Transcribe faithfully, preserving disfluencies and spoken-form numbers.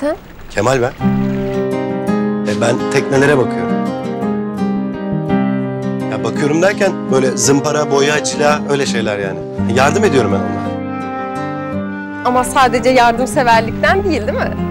sen? Kemal ben. E, ben teknelere bakıyorum. Ya bakıyorum derken böyle zımpara, boya, cila öyle şeyler yani. Yardım ediyorum ben onlara. Ama sadece yardımseverlikten değil, değil mi?